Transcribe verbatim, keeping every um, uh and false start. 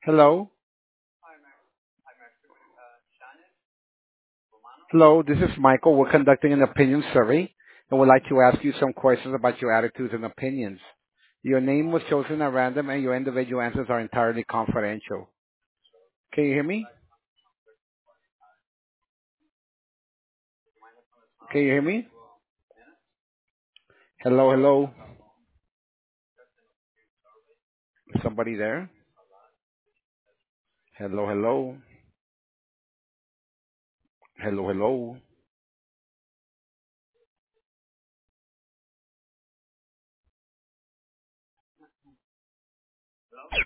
Hello. Hello, this is Michael. We're conducting an opinion survey and would like to ask you some questions about your attitudes and opinions. Your name was chosen at random and your individual answers are entirely confidential. Can you hear me? Can you hear me? Hello, hello. Is somebody there? Hello, hello. Hello, hello.